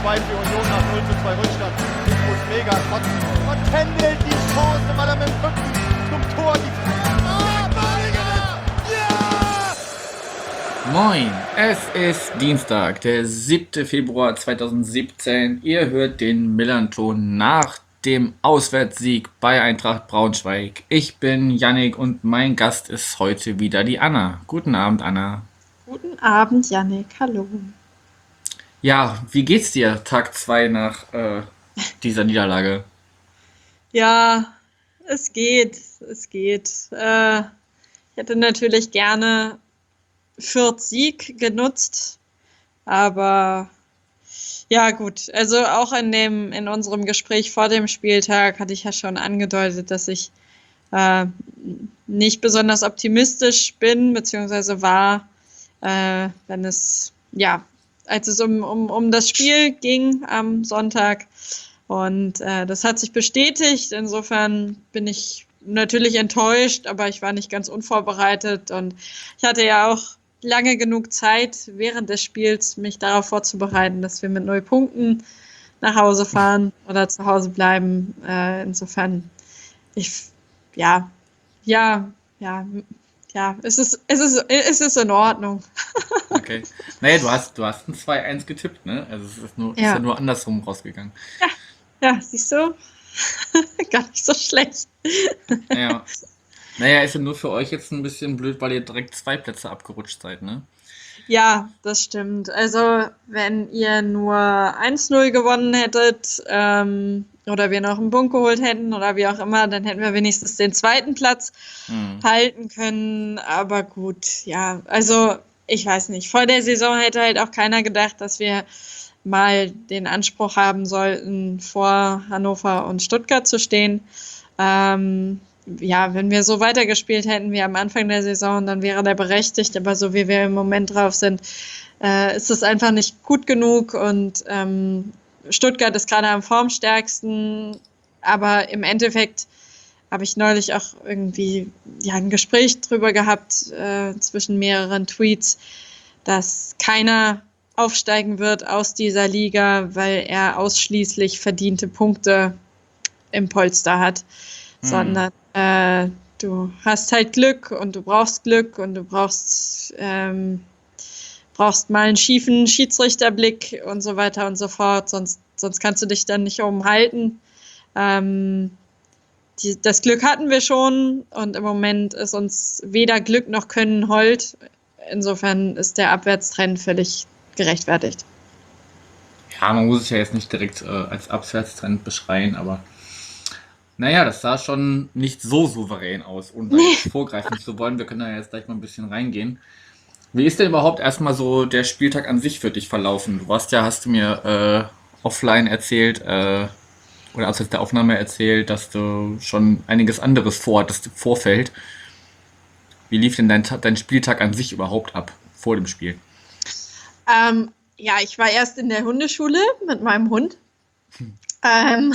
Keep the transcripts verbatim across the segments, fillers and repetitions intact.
zwei für Union nach null zu zwei Rückstand. Infos mega trotz und Kendall die Chance, weil er mit dem Rücken zum Tor die Ah, Badiger! Ja! Moin, es ist Dienstag, der siebte Februar zweitausendsiebzehn. Ihr hört den Millern-Ton nach dem Auswärtssieg bei Eintracht Braunschweig. Ich bin Yannick und mein Gast ist heute wieder die Anna. Guten Abend, Anna. Guten Abend, Yannick. Hallo. Ja, wie geht's dir Tag zwei nach äh, dieser Niederlage? Ja, es geht, es geht. Äh, ich hätte natürlich gerne Fürth Sieg genutzt, aber ja gut. Also auch in dem in unserem Gespräch vor dem Spieltag hatte ich ja schon angedeutet, dass ich äh, nicht besonders optimistisch bin beziehungsweise war, äh, wenn es ja als es um, um, um das Spiel ging am Sonntag. Und äh, das hat sich bestätigt. Insofern bin ich natürlich enttäuscht, aber ich war nicht ganz unvorbereitet. Und ich hatte ja auch lange genug Zeit während des Spiels, mich darauf vorzubereiten, dass wir mit null Punkten nach Hause fahren oder zu Hause bleiben. Äh, insofern, ich, ja, ja, ja, ja, es ist, es ist, es ist in Ordnung. Okay. Naja, du hast, du hast ein zwei eins getippt, ne? Also es ist, nur, ist ja Ja. nur andersrum rausgegangen. Ja, siehst du? Gar nicht so schlecht. Ja. Naja, ist ja nur für euch jetzt ein bisschen blöd, weil ihr direkt zwei Plätze abgerutscht seid, ne? Ja, das stimmt. Also, wenn ihr nur eins null gewonnen hättet, ähm, oder wir noch einen Punkt geholt hätten oder wie auch immer, dann hätten wir wenigstens den zweiten Platz Hm. halten können. Aber gut, ja, also ich weiß nicht. Vor der Saison hätte halt auch keiner gedacht, dass wir mal den Anspruch haben sollten, vor Hannover und Stuttgart zu stehen. Ähm, ja, wenn wir so weitergespielt hätten wie am Anfang der Saison, dann wäre der berechtigt. Aber so wie wir im Moment drauf sind, äh, ist es einfach nicht gut genug. Und ähm, Stuttgart ist gerade am formstärksten. Aber im Endeffekt habe ich neulich auch irgendwie ja, ein Gespräch drüber gehabt äh, zwischen mehreren Tweets, dass keiner aufsteigen wird aus dieser Liga, weil er ausschließlich verdiente Punkte im Polster hat, Hm. sondern äh, du hast halt Glück und du brauchst Glück und du brauchst ähm, brauchst mal einen schiefen Schiedsrichterblick und so weiter und so fort, sonst, sonst kannst du dich dann nicht oben halten. Ähm, die, das Glück hatten wir schon und im Moment ist uns weder Glück noch Können hold. Insofern ist der Abwärtstrend völlig gerechtfertigt. Ja, man muss es ja jetzt nicht direkt äh, als Abwärtstrend beschreien, aber naja, das sah schon nicht so souverän aus, ohne da jetzt vorgreifen zu wollen. Wir können da jetzt gleich mal ein bisschen reingehen. Wie ist denn überhaupt erstmal so der Spieltag an sich für dich verlaufen? Du warst ja, hast du mir äh, offline erzählt, äh, oder außerhalb der Aufnahme erzählt, dass du schon einiges anderes vorhattest im Vorfeld. Wie lief denn dein, Ta- dein Spieltag an sich überhaupt ab, vor dem Spiel? Ähm, ja, ich war erst in der Hundeschule mit meinem Hund. Ähm,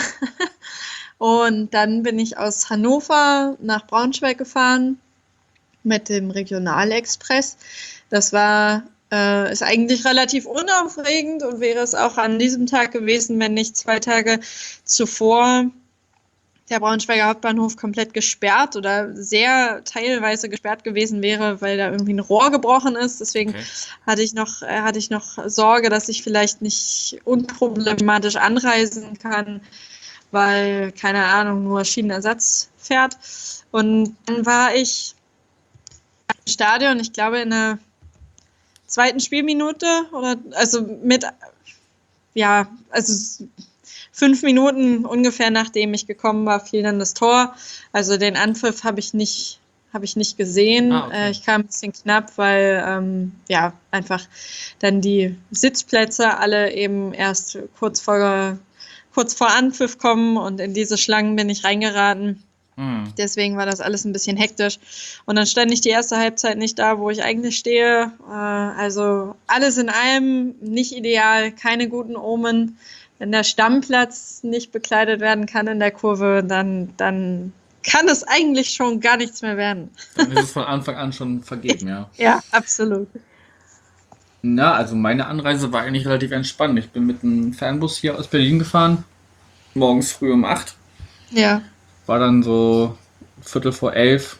und dann bin ich aus Hannover nach Braunschweig gefahren mit dem Regionalexpress. Das war äh, ist eigentlich relativ unaufregend und wäre es auch an diesem Tag gewesen, wenn nicht zwei Tage zuvor der Braunschweiger Hauptbahnhof komplett gesperrt oder sehr teilweise gesperrt gewesen wäre, weil da irgendwie ein Rohr gebrochen ist. Deswegen Okay. hatte ich noch, äh, hatte ich noch Sorge, dass ich vielleicht nicht unproblematisch anreisen kann, weil, keine Ahnung, nur Schienenersatz fährt. Und dann war ich im Stadion, ich glaube in der zweiten Spielminute oder also mit, ja, also fünf Minuten ungefähr nachdem ich gekommen war, fiel dann das Tor. Also den Anpfiff habe ich nicht, habe ich nicht gesehen. Ah, okay. Äh, ich kam ein bisschen knapp, weil ähm, ja einfach dann die Sitzplätze alle eben erst kurz vor kurz vor Anpfiff kommen und in diese Schlangen bin ich reingeraten. Hm. Deswegen war das alles ein bisschen hektisch. Und dann stand ich die erste Halbzeit nicht da, wo ich eigentlich stehe. Äh, also alles in allem nicht ideal, keine guten Omen. Wenn der Stammplatz nicht bekleidet werden kann in der Kurve, dann, dann kann es eigentlich schon gar nichts mehr werden. Dann ist es von Anfang an schon vergeben, ja. Ja, absolut. Na, also meine Anreise war eigentlich relativ entspannt. Ich bin mit einem Fernbus hier aus Berlin gefahren, morgens früh um acht. Ja. War dann so Viertel vor elf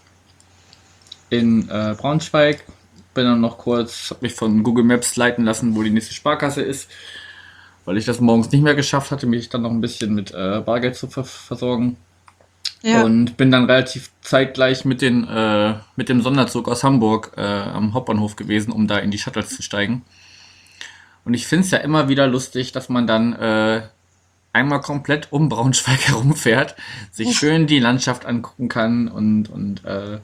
in äh, Braunschweig. Bin dann noch kurz, hab mich von Google Maps leiten lassen, wo die nächste Sparkasse ist, weil ich das morgens nicht mehr geschafft hatte, mich dann noch ein bisschen mit äh, Bargeld zu ver versorgen. Ja. Und bin dann relativ zeitgleich mit, den, äh, mit dem Sonderzug aus Hamburg äh, am Hauptbahnhof gewesen, um da in die Shuttles zu steigen. Und ich finde es ja immer wieder lustig, dass man dann äh, einmal komplett um Braunschweig herumfährt, sich schön die Landschaft angucken kann und, und äh,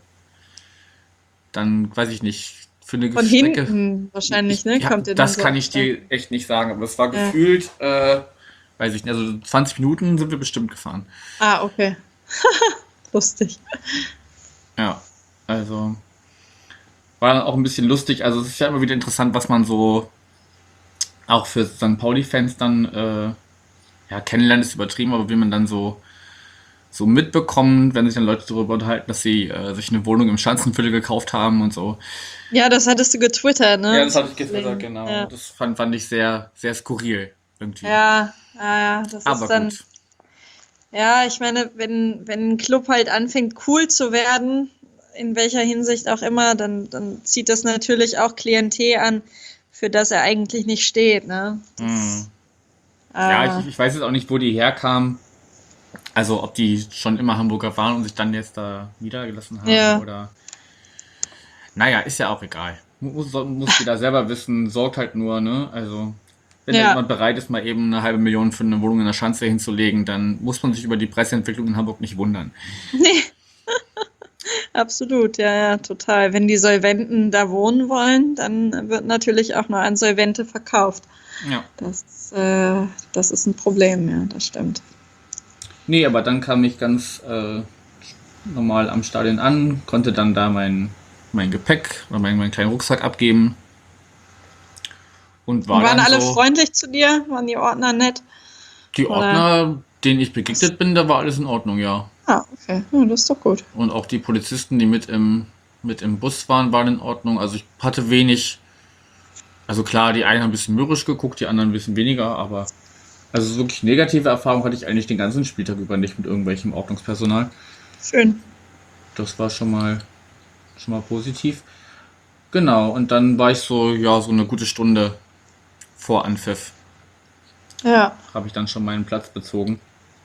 dann, weiß ich nicht, für eine Von Strecke. hinten wahrscheinlich, ne? Ja, Kommt ihr dann das so kann ich auf- dir echt nicht sagen, aber es war Ja. gefühlt, äh, weiß ich nicht, also zwanzig Minuten sind wir bestimmt gefahren. Ah, okay. Lustig. Ja, also war dann auch ein bisschen lustig. Also es ist ja immer wieder interessant, was man so auch für Sankt Pauli-Fans dann äh, ja, kennenlernen ist übertrieben, aber wie man dann so so mitbekommt, wenn sich dann Leute darüber unterhalten, dass sie äh, sich eine Wohnung im Schanzenviertel gekauft haben und so. Ja, das hattest du getwittert, ne? Ja, das hatte ich getwittert, genau. Ja, Das fand, fand ich sehr, sehr skurril irgendwie. ja, ja, ja, das aber ist dann. gut. Ja, ich meine, wenn, wenn ein Club halt anfängt, cool zu werden, in welcher Hinsicht auch immer, dann, dann zieht das natürlich auch Klientel an, für das er eigentlich nicht steht, ne? Das, Hm. äh, Ja, ich, ich weiß jetzt auch nicht, wo die herkamen. Also ob die schon immer Hamburger waren und sich dann jetzt da niedergelassen haben Ja. oder. Naja, ist ja auch egal. Muss, muss jeder selber wissen, sorgt halt nur, ne? Also, wenn da Ja. jemand bereit ist, mal eben eine halbe Million für eine Wohnung in der Schanze hinzulegen, dann muss man sich über die Preisentwicklung in Hamburg nicht wundern. Nee. Absolut, ja, ja, total. Wenn die Solventen da wohnen wollen, dann wird natürlich auch nur an Solvente verkauft. Ja. Das, äh, das ist ein Problem, ja, das stimmt. Nee, aber dann kam ich ganz äh, normal am Stadion an, konnte dann da mein, mein Gepäck oder meinen, meinen kleinen Rucksack abgeben. Und war Und waren dann alle so, freundlich zu dir? Waren die Ordner nett? die oder- Ordner, denen ich begegnet bin, da war alles in Ordnung, ja. Ah, okay. Ja, das ist doch gut. Und auch die Polizisten, die mit im, mit im Bus waren, waren in Ordnung. Also ich hatte wenig, also klar, die einen haben ein bisschen mürrisch geguckt, die anderen ein bisschen weniger, aber also so wirklich negative Erfahrung hatte ich eigentlich den ganzen Spieltag über nicht mit irgendwelchem Ordnungspersonal. Schön. Das war schon mal, schon mal positiv. Genau, und dann war ich so, ja, so eine gute Stunde vor Anpfiff, Ja. habe ich dann schon meinen Platz bezogen.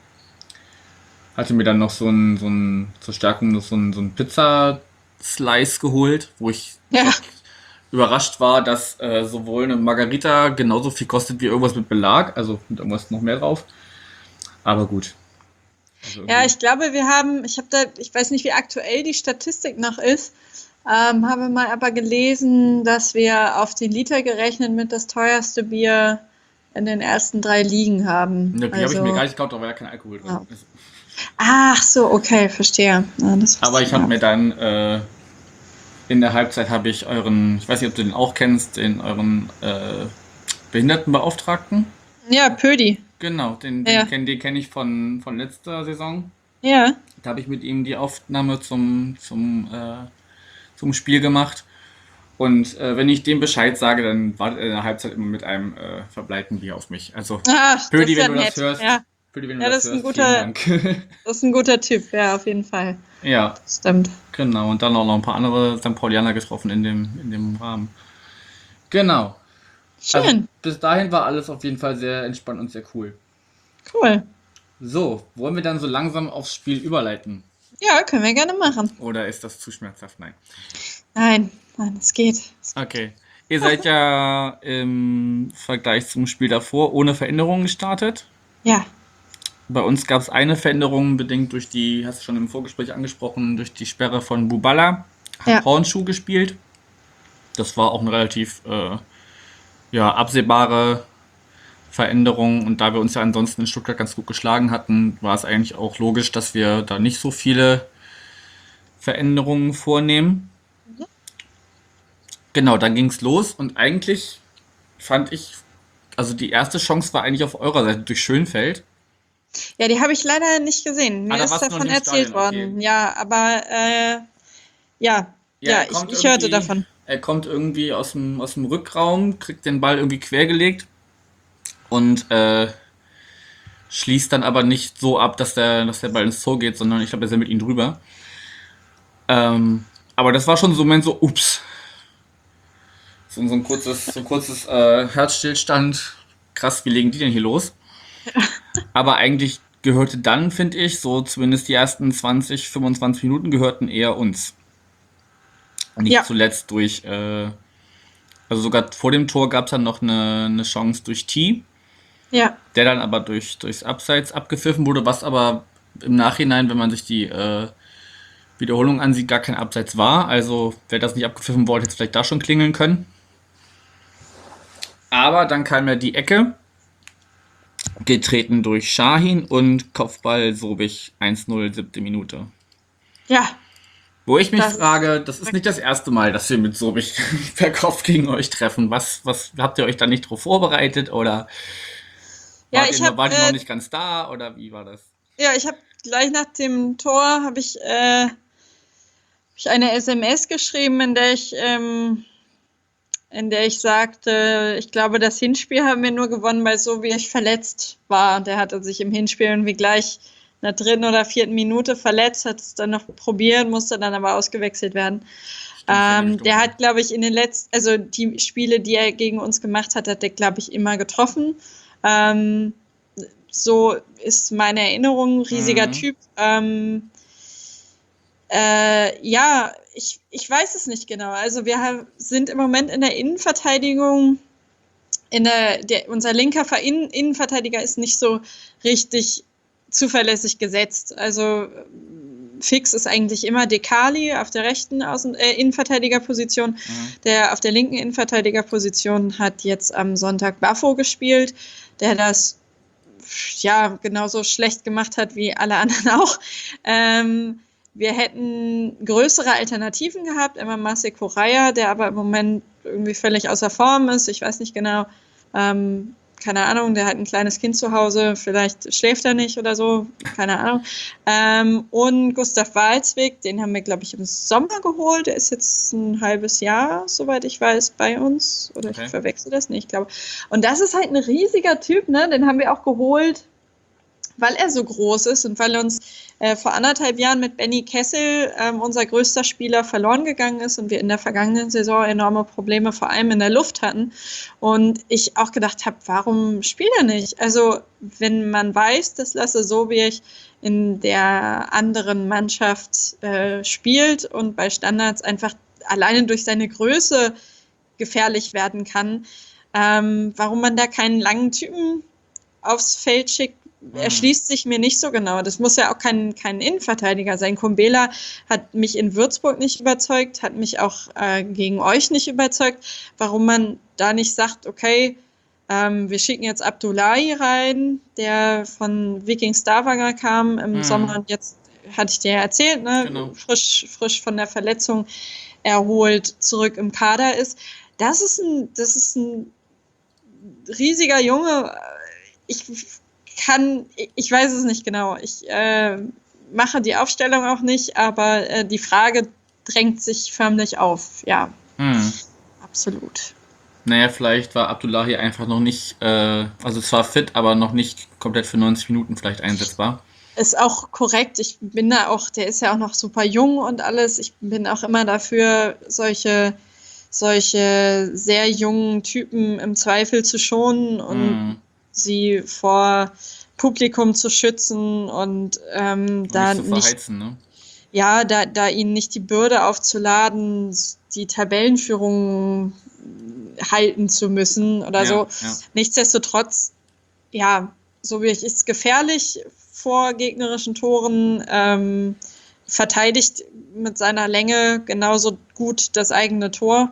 Hatte mir dann noch so ein, so ein, zur Stärkung noch so ein, so ein Pizza-Slice geholt, wo ich Ja. überrascht war, dass äh, sowohl eine Margarita genauso viel kostet wie irgendwas mit Belag, also mit irgendwas noch mehr drauf. Aber gut. Also Ja, irgendwie- ich glaube, wir haben, ich habe da, ich weiß nicht, wie aktuell die Statistik noch ist, ähm, habe mal aber gelesen, dass wir auf den Liter gerechnet mit das teuerste Bier in den ersten drei Ligen haben. Ne, die habe ich Also- mir gar nicht gekauft, da war ja kein Alkohol drin. Ja. Ach so, okay, verstehe. Ja, das Aber ich habe ja. mir dann äh, in der Halbzeit habe ich euren, ich weiß nicht, ob du den auch kennst, den euren äh, Behindertenbeauftragten. Ja, Pödi. Genau, den, den Ja. kenne den kenn ich von, von letzter Saison. Ja. Da habe ich mit ihm die Aufnahme zum, zum, äh, zum Spiel gemacht. Und äh, wenn ich dem Bescheid sage, dann wartet er in der Halbzeit immer mit einem äh, verbleibten Bier auf mich. Also, Ah, Pödi, das ist wenn ja du das nett. hörst, Ja, Pödi, wenn Ja, du das das ist ein hörst, guter- vielen Dank. das ist ein guter Typ, ja, auf jeden Fall. Ja, Stimmt. genau. Und dann auch noch ein paar andere Sankt Paulianer getroffen in dem, in dem Rahmen. Genau. Also, Schön. bis dahin war alles auf jeden Fall sehr entspannt und sehr cool. Cool. So, wollen wir dann so langsam aufs Spiel überleiten? Ja, können wir gerne machen. Oder ist das zu schmerzhaft? Nein. Nein, nein, es geht. Okay. Ihr seid ja im Vergleich zum Spiel davor ohne Veränderungen gestartet. Ja, Bei uns gab es eine Veränderung, bedingt durch die, hast du schon im Vorgespräch angesprochen, durch die Sperre von Bubala. Hat Ja. Hornschuh gespielt. Das war auch eine relativ äh, ja, absehbare Veränderung. Und da wir uns ja ansonsten in Stuttgart ganz gut geschlagen hatten, war es eigentlich auch logisch, dass wir da nicht so viele Veränderungen vornehmen. Genau, dann ging es los und eigentlich fand ich, also die erste Chance war eigentlich auf eurer Seite durch Schönfeld. ja, die habe ich leider nicht gesehen. Mir Ah, da ist warst du noch davon nicht im erzählt Stadion, okay. worden. Ja, aber äh, ja, ja, kommt ich, ich hörte irgendwie- davon. Er kommt irgendwie aus dem, aus dem Rückraum, kriegt den Ball irgendwie quergelegt und äh, schließt dann aber nicht so ab, dass der, dass der Ball ins Tor geht, sondern ich glaube, er ist ja mit ihm drüber. Ähm, aber das war schon so ein Moment so, ups. So, so ein kurzes, so ein kurzes äh, Herzstillstand. Krass, wie legen die denn hier los? Aber eigentlich gehörte dann, finde ich, so zumindest die ersten zwanzig, fünfundzwanzig Minuten gehörten eher uns. Nicht Ja, zuletzt durch, äh, also sogar vor dem Tor gab es dann noch eine, eine Chance durch T, ja, der dann aber durch, durchs Abseits abgepfiffen wurde, was aber im Nachhinein, wenn man sich die äh, Wiederholung ansieht, gar kein Abseits war. Also wer das nicht abgepfiffen wollte, hätte vielleicht da schon klingeln können. Aber dann kam ja die Ecke, getreten durch Şahin und Kopfball Sobich eins null, siebte Minute. ja. Wo ich mich Das frage, das ist nicht das erste Mal, dass wir mit Sobich per Kopf gegen euch treffen. Was, was habt ihr euch da nicht drauf vorbereitet oder Ja, wart ich ihr, habe wart ihr noch äh, nicht ganz da oder wie war das? ja, ich habe gleich nach dem Tor habe ich, äh, hab ich eine S M S geschrieben, in der ich ähm, in der ich sagte, ich glaube, das Hinspiel haben wir nur gewonnen, weil so wie ich verletzt war. Der hatte sich im Hinspiel irgendwie gleich in der dritten oder vierten Minute verletzt, hat es dann noch probiert, musste dann aber ausgewechselt werden. Stimmt, das erinnere Ähm, ich der dunkel. hat, glaube ich, in den letzten, also die Spiele, die er gegen uns gemacht hat, hat er, glaube ich, immer getroffen. Ähm, so ist meine Erinnerung, riesiger Mhm. Typ. Ähm, äh, ja, ich, ich weiß es nicht genau. Also wir haben, sind im Moment in der Innenverteidigung, in der, der, unser linker Ver- Innen- Innenverteidiger ist nicht so richtig zuverlässig gesetzt. Also fix ist eigentlich immer Dekali auf der rechten Außen äh, Innenverteidigerposition. Mhm. Der auf der linken Innenverteidigerposition hat jetzt am Sonntag Baffo gespielt, der das ja genauso schlecht gemacht hat wie alle anderen auch. Ähm, wir hätten größere Alternativen gehabt, immer Marcel Correa, der aber im Moment irgendwie völlig außer Form ist. Ich weiß nicht genau, ähm, keine Ahnung, der hat ein kleines Kind zu Hause, vielleicht schläft er nicht oder so, keine Ahnung. Ähm, und Gustav Walzwig, den haben wir, glaube ich, im Sommer geholt. Der ist jetzt ein halbes Jahr, soweit ich weiß, bei uns. Oder ich Okay. verwechsel das nicht, ich glaube. Und das ist halt ein riesiger Typ, ne? Den haben wir auch geholt, weil er so groß ist und weil uns äh, vor anderthalb Jahren mit Benny Kessel ähm, unser größter Spieler verloren gegangen ist und wir in der vergangenen Saison enorme Probleme vor allem in der Luft hatten. Und ich auch gedacht habe, warum spielt er nicht? Also wenn man weiß, dass Lasse Sobiech in der anderen Mannschaft äh, spielt und bei Standards einfach alleine durch seine Größe gefährlich werden kann, ähm, warum man da keinen langen Typen aufs Feld schickt, Mhm. erschließt sich mir nicht so genau. Das muss ja auch kein, kein Innenverteidiger sein. Kumbela hat mich in Würzburg nicht überzeugt, hat mich auch äh, gegen euch nicht überzeugt. Warum man da nicht sagt, okay, ähm, wir schicken jetzt Abdullahi rein, der von Viking Stavanger kam im Mhm. Sommer und jetzt hatte ich dir ja erzählt, ne, Genau. frisch, frisch von der Verletzung erholt zurück im Kader ist. Das ist ein, das ist ein riesiger Junge. Ich kann, ich weiß es nicht genau. Ich äh, mache die Aufstellung auch nicht, aber äh, die Frage drängt sich förmlich auf. Ja, Mhm. absolut. Naja, vielleicht war Abdullahi einfach noch nicht, äh, also zwar fit, aber noch nicht komplett für neunzig Minuten vielleicht einsetzbar. Ist auch korrekt. Ich bin da auch, der ist ja auch noch super jung und alles. Ich bin auch immer dafür, solche, solche sehr jungen Typen im Zweifel zu schonen und Mhm. sie vor Publikum zu schützen und ähm, Und da nicht zu nicht, verheizen, ne? ja, da, da ihnen nicht die Bürde aufzuladen, die Tabellenführung halten zu müssen oder Ja, so. ja. Nichtsdestotrotz, ja, so wie ich ist gefährlich vor gegnerischen Toren, ähm, verteidigt mit seiner Länge genauso gut das eigene Tor.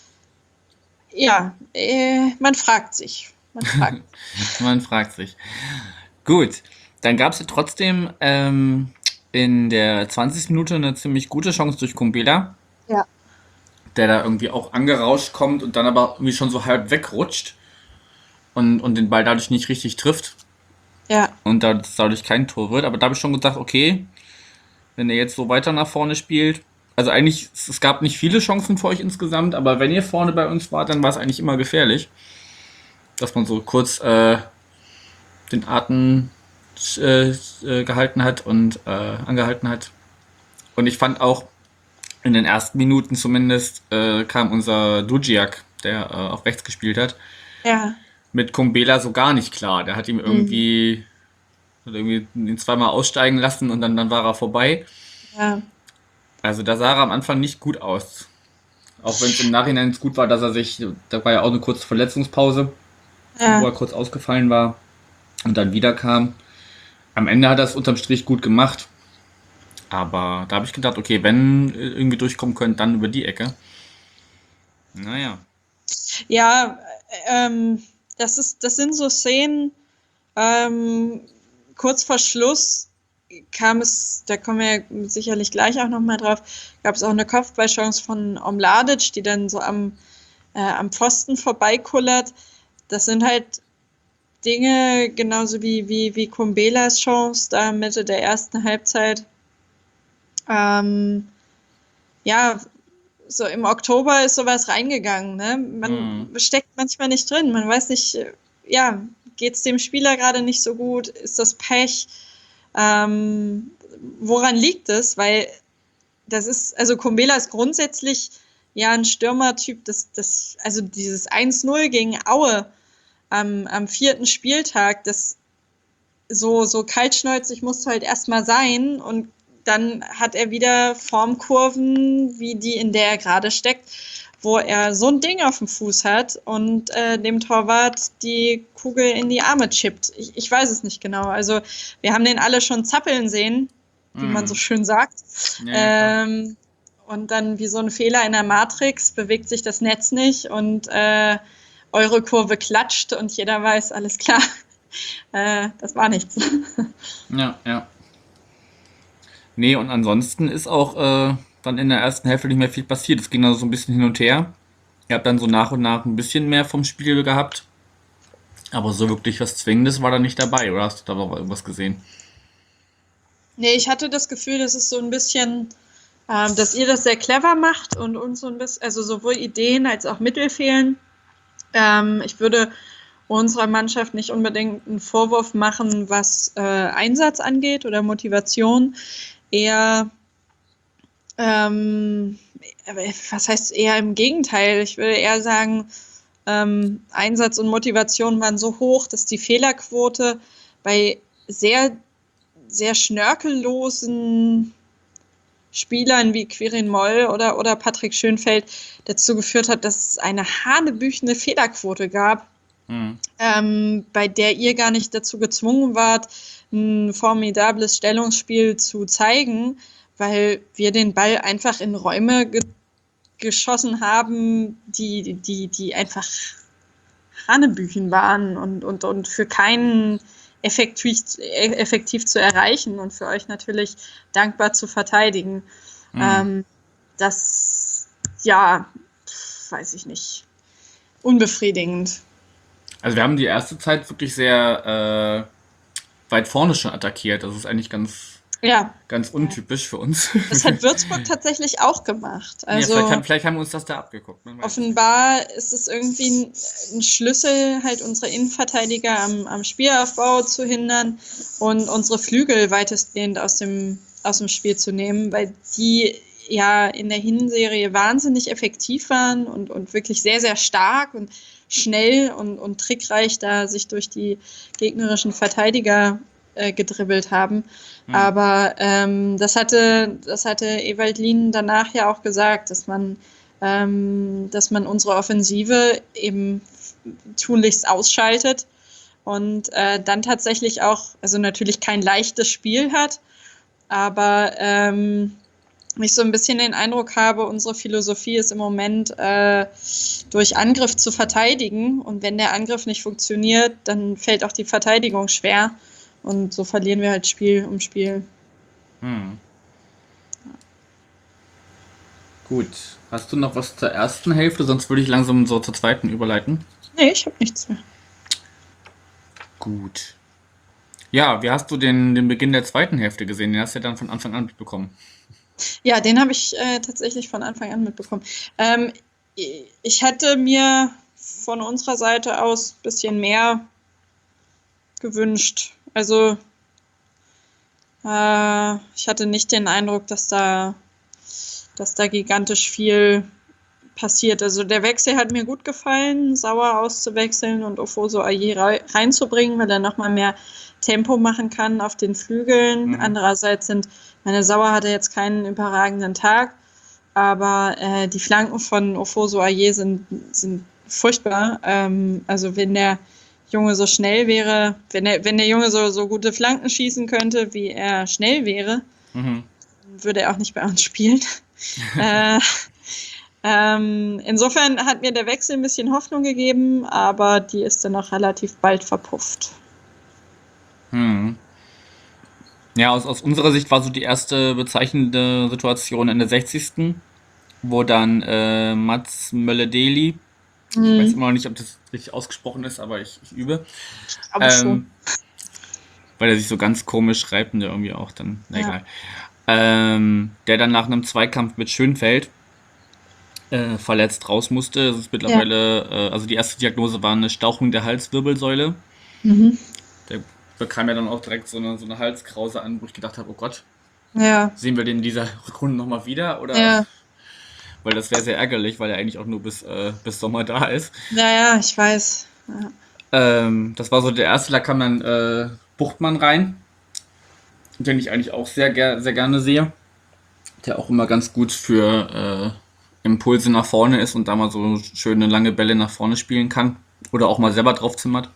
Ja, äh, man fragt sich. Man fragt. Man fragt sich. Gut, dann gab es ja trotzdem ähm, in der zwanzigsten Minute eine ziemlich gute Chance durch Kumbela, Ja. der da irgendwie auch angerauscht kommt und dann aber irgendwie schon so halb wegrutscht und, und den Ball dadurch nicht richtig trifft Ja, und dadurch kein Tor wird. Aber da habe ich schon gedacht, okay, wenn er jetzt so weiter nach vorne spielt, also eigentlich, es es gab nicht viele Chancen für euch insgesamt, aber wenn ihr vorne bei uns wart, dann war es eigentlich immer gefährlich, dass man so kurz äh, den Atem äh, äh, gehalten hat und äh, angehalten hat. Und ich fand auch, in den ersten Minuten zumindest äh, kam unser Dujiak, der äh, auf rechts gespielt hat, Ja. mit Kumbela so gar nicht klar. Der hat ihm Mhm. irgendwie, hat irgendwie ihn zweimal aussteigen lassen und dann, dann war er vorbei. Ja. Also da sah er am Anfang nicht gut aus. Auch wenn es im Nachhinein gut war, dass er sich, da war ja auch eine kurze Verletzungspause, wo Ja. er kurz ausgefallen war und dann wieder kam. Am Ende hat er es unterm Strich gut gemacht. Aber da habe ich gedacht, okay, wenn ihr irgendwie durchkommen könnt, dann über die Ecke. Naja. Ja, ähm, das ist, das sind so Szenen, ähm, kurz vor Schluss kam es, da kommen wir sicherlich gleich auch nochmal drauf, gab es auch eine Kopfballchance von Omladic, die dann so am, äh, am Pfosten vorbeikullert. Das sind halt Dinge, genauso wie, wie, wie Kumbelas Chance da Mitte der ersten Halbzeit. Ähm, ja, so im Oktober ist sowas reingegangen. Ne? Man Hm. steckt manchmal nicht drin. Man weiß nicht, äh, ja, geht es dem Spieler gerade nicht so gut? Ist das Pech? Ähm, woran liegt es? Weil das ist, also Kumbela ist grundsätzlich ja ein Stürmertyp, das, das, also dieses eins null gegen Aue am, am vierten Spieltag, das so, so kaltschnäuzig musst du halt erstmal sein und dann hat er wieder Formkurven, wie die, in der er gerade steckt, wo er so ein Ding auf dem Fuß hat und äh, dem Torwart die Kugel in die Arme chippt. Ich, ich weiß es nicht genau. Also wir haben den alle schon zappeln sehen, wie man so Hm. schön sagt. Ja, ja, klar. Ähm, und dann wie so ein Fehler in der Matrix bewegt sich das Netz nicht und äh, eure Kurve klatscht und jeder weiß, alles klar, äh, das war nichts. Ja, ja. Nee, und ansonsten ist auch äh, dann in der ersten Hälfte nicht mehr viel passiert. Es ging also so ein bisschen hin und her. Ihr habt dann so nach und nach ein bisschen mehr vom Spiel gehabt. Aber so wirklich was Zwingendes war da nicht dabei. Oder hast du da noch irgendwas gesehen? Nee, ich hatte das Gefühl, das ist so ein bisschen, ähm, dass ihr das sehr clever macht und uns so ein bisschen, also sowohl Ideen als auch Mittel fehlen. Ähm, ich würde unserer Mannschaft nicht unbedingt einen Vorwurf machen, was äh, Einsatz angeht oder Motivation. Eher, ähm, was heißt eher im Gegenteil? Ich würde eher sagen, ähm, Einsatz und Motivation waren so hoch, dass die Fehlerquote bei sehr, sehr schnörkellosen Spielern wie Quirin Moll oder, oder Patrick Schönfeld dazu geführt hat, dass es eine hanebüchene Fehlerquote gab, Hm. ähm, bei der ihr gar nicht dazu gezwungen wart, ein formidables Stellungsspiel zu zeigen, weil wir den Ball einfach in Räume ge geschossen haben, die, die, die einfach Hanebüchen waren und, und, und für keinen effektiv, effektiv zu erreichen und für euch natürlich dankbar zu verteidigen. Hm. Ähm, das, ja, weiß ich nicht, unbefriedigend. Also wir haben die erste Zeit wirklich sehr äh, weit vorne schon attackiert. Das ist eigentlich ganz, Ja, ganz untypisch für uns. das hat Würzburg tatsächlich auch gemacht. Ja, vielleicht haben, Also vielleicht haben wir uns das da abgeguckt. Man weiß es nicht. offenbar ist es irgendwie ein, ein Schlüssel, halt unsere Innenverteidiger am, am Spielaufbau zu hindern und unsere Flügel weitestgehend aus dem, aus dem Spiel zu nehmen, weil die ja in der Hinserie wahnsinnig effektiv waren und, und wirklich sehr, sehr stark und schnell und, und trickreich da sich durch die gegnerischen Verteidiger äh, gedribbelt haben. Hm. Aber ähm, das hatte, das hatte Ewald Lien danach ja auch gesagt, dass man, ähm, dass man unsere Offensive eben tunlichst ausschaltet und äh, dann tatsächlich auch, also natürlich kein leichtes Spiel hat, aber ähm, ich so ein bisschen den Eindruck habe, unsere Philosophie ist im Moment äh, durch Angriff zu verteidigen und wenn der Angriff nicht funktioniert, dann fällt auch die Verteidigung schwer und so verlieren wir halt Spiel um Spiel. Hm. Gut. Hast du noch was zur ersten Hälfte? Sonst würde ich langsam so zur zweiten überleiten. Nee, ich habe nichts mehr. Gut. Ja, wie hast du den, den Beginn der zweiten Hälfte gesehen? Den hast du ja dann von Anfang an mitbekommen. Ja, den habe ich äh, tatsächlich von Anfang an mitbekommen. Ähm, ich hätte mir von unserer Seite aus ein bisschen mehr gewünscht. Also äh, ich hatte nicht den Eindruck, dass da, dass da gigantisch viel passiert. Also der Wechsel hat mir gut gefallen, Sauer auszuwechseln und Ofoso Aye rei- reinzubringen, weil er nochmal mehr Tempo machen kann auf den Flügeln. Mhm. Andererseits sind, meine Sauer hatte jetzt keinen überragenden Tag, aber äh, die Flanken von Ofoso Aye sind, sind furchtbar. Ähm, also wenn der Junge so schnell wäre, wenn der, wenn der Junge so, so gute Flanken schießen könnte, wie er schnell wäre, Mhm. würde er auch nicht bei uns spielen. äh, ähm, insofern hat mir der Wechsel ein bisschen Hoffnung gegeben, aber die ist dann auch relativ bald verpufft. Hm. Ja, aus, aus unserer Sicht war so die erste bezeichnende Situation in der sechzigsten wo dann äh, Mats Mölle-Deli, ich weiß Hm, immer noch nicht, ob das richtig ausgesprochen ist, aber ich, ich übe, aber schon. ähm, weil er sich so ganz komisch schreibt und der irgendwie auch dann, na Ja. egal, ähm, der dann nach einem Zweikampf mit Schönfeld äh, verletzt raus musste. Es ist mittlerweile, äh, also die erste Diagnose war eine Stauchung der Halswirbelsäule. Mhm. Der bekam ja dann auch direkt so eine, so eine Halskrause an, wo ich gedacht habe, oh Gott, Ja, sehen wir den in dieser Rückrunde nochmal wieder? Oder, ja, weil das wäre sehr ärgerlich, weil er eigentlich auch nur bis, äh, bis Sommer da ist. ja, ja, ich weiß. Ja. Ähm, das war so der erste, da kam dann äh, Buchtmann rein, den ich eigentlich auch sehr, ger sehr gerne sehe. Der auch immer ganz gut für äh, Impulse nach vorne ist und da mal so schöne lange Bälle nach vorne spielen kann. Oder auch mal selber draufzimmert.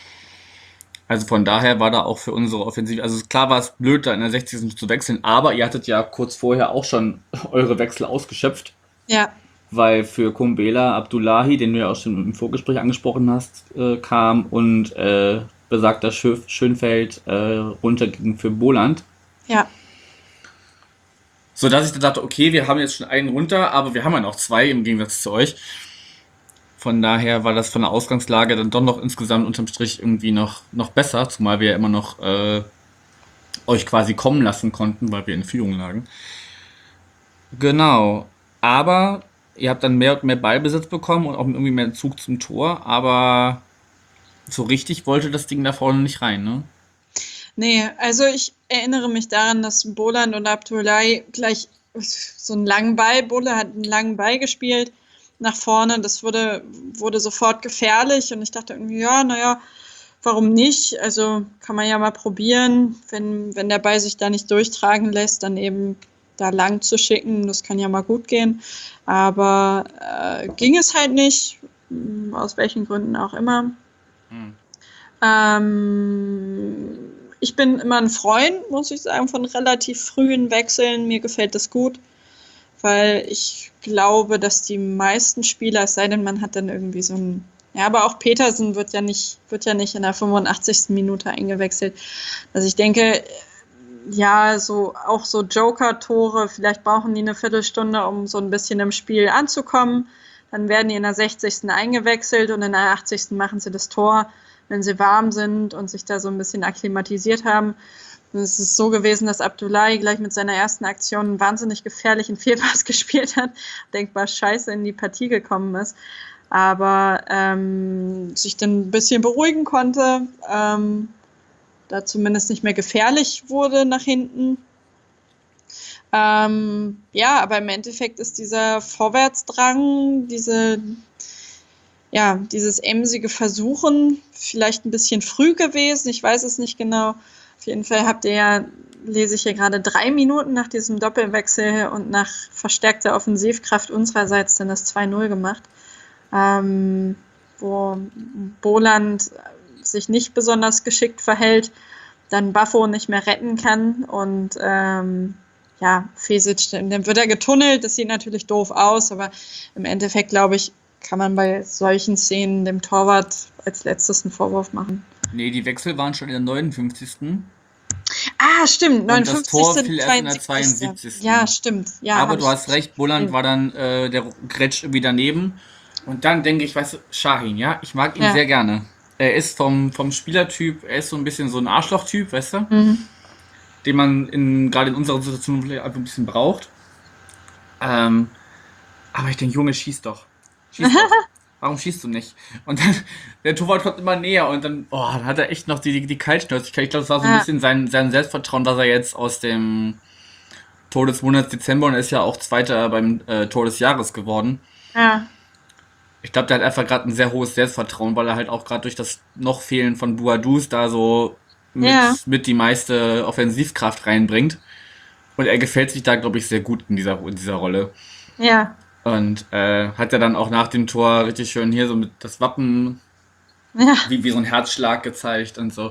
Also von daher war da auch für unsere Offensive, also klar war es blöd, da in der sechzigsten zu wechseln, aber ihr hattet ja kurz vorher auch schon eure Wechsel ausgeschöpft, Ja, weil für Kumbela Abdullahi, den du ja auch schon im Vorgespräch angesprochen hast, äh, kam und äh, besagter Schö Schönfeld äh, runterging für Boland. ja, So dass ich dann dachte, okay, wir haben jetzt schon einen runter, aber wir haben ja noch zwei im Gegensatz zu euch. Von daher war das von der Ausgangslage dann doch noch insgesamt unterm Strich irgendwie noch, noch besser, zumal wir ja immer noch äh, euch quasi kommen lassen konnten, weil wir in Führung lagen. Genau. Aber ihr habt dann mehr und mehr Ballbesitz bekommen und auch irgendwie mehr Zug zum Tor, aber so richtig wollte das Ding da vorne nicht rein, ne? nee, also ich erinnere mich daran, dass Boland und Abdullahi gleich so einen langen Ball, Bolle hat einen langen Ball gespielt nach vorne, das wurde, wurde sofort gefährlich und ich dachte irgendwie, ja, naja, warum nicht? Also kann man ja mal probieren, wenn, wenn der Ball sich da nicht durchtragen lässt, dann eben da lang zu schicken, das kann ja mal gut gehen, aber äh, ging es halt nicht, aus welchen Gründen auch immer. Hm. Ähm, ich bin immer ein Freund, muss ich sagen, von relativ frühen Wechseln. Mir gefällt das gut, weil ich glaube, dass die meisten Spieler, es sei denn, man hat dann irgendwie so ein, ja, aber auch Petersen wird ja nicht, wird ja nicht in der fünfundachtzigsten Minute eingewechselt. Also ich denke, ja, so auch so Joker-Tore, vielleicht brauchen die eine Viertelstunde, um so ein bisschen im Spiel anzukommen. Dann werden die in der sechzigsten eingewechselt und in der achtzigsten machen sie das Tor, wenn sie warm sind und sich da so ein bisschen akklimatisiert haben. Und es ist so gewesen, dass Abdullahi gleich mit seiner ersten Aktion einen wahnsinnig gefährlichen Fehlpass gespielt hat, denkbar scheiße in die Partie gekommen ist, aber ähm, sich dann ein bisschen beruhigen konnte, ähm, da zumindest nicht mehr gefährlich wurde nach hinten. Ähm, ja, aber im Endeffekt ist dieser Vorwärtsdrang, diese, ja, dieses emsige Versuchen vielleicht ein bisschen früh gewesen. Ich weiß es nicht genau. Auf jeden Fall habt ihr ja, lese ich hier gerade, drei Minuten nach diesem Doppelwechsel und nach verstärkter Offensivkraft unsererseits dann das zwei null gemacht, ähm, wo Boland sich nicht besonders geschickt verhält, dann Baffo nicht mehr retten kann und ähm, ja, Fesic, dann wird er getunnelt, das sieht natürlich doof aus, aber im Endeffekt, glaube ich, kann man bei solchen Szenen dem Torwart als letztes einen Vorwurf machen. Nee, die Wechsel waren schon in der neunundfünfzigsten Ah, stimmt, Und das neunundfünfzig. Tor fiel erst in der zweiundsiebzig. zweiundsiebzigsten Ja, stimmt. Ja, Aber hab du ich- hast recht, Boland war dann, äh, der grätscht irgendwie daneben. Und dann denke ich, weißt du, Shahin, ja, ich mag ihn Ja. sehr gerne. Er ist vom, vom Spielertyp, er ist so ein bisschen so ein Arschlochtyp, weißt du? Mhm. den man in, gerade in unserer Situation vielleicht einfach ein bisschen braucht. Ähm, aber ich denke, Junge, schieß doch. Schieß doch. Warum schießt du nicht? Und dann, der Torwart kommt immer näher und dann, oh, dann hat er echt noch die, die, die Kaltschnäuzigkeit. Ich glaube, das war so ein Ja, bisschen sein, sein Selbstvertrauen, dass er jetzt aus dem Tor des Monats Dezember und er ist ja auch Zweiter beim äh, Tor des Jahres geworden. ja, Ich glaube, der hat einfach gerade ein sehr hohes Selbstvertrauen, weil er halt auch gerade durch das noch Fehlen von Boadus da so mit, ja, mit die meiste Offensivkraft reinbringt. Und er gefällt sich da, glaube ich, sehr gut in dieser, in dieser Rolle. ja, Und äh, hat er dann auch nach dem Tor richtig schön hier so mit das Wappen ja, wie, wie so ein Herzschlag gezeigt und so.